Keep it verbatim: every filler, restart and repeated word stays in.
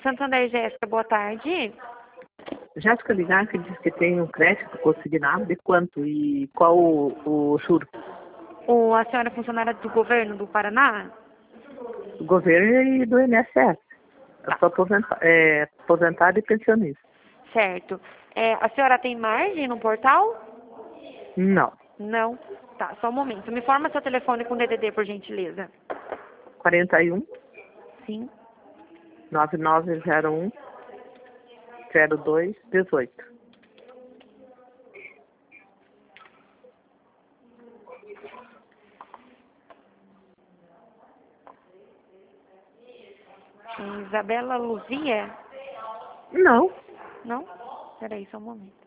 Santander, Jéssica, boa tarde. Jéssica ligar que diz que tem um crédito consignado de quanto e qual o, o juro? O, a senhora é funcionária do governo do Paraná? Do governo e do I N S S. Eu sou aposenta, é, aposentada e pensionista. Certo. É, a senhora tem margem no portal? Não. Não. Tá, só um momento. Me informa seu telefone com D D D, por gentileza. quarenta e um, Sim. nove nove zero um, zero dois dezoito. Isabela Luzia? Não. Não? Peraí, só um momento.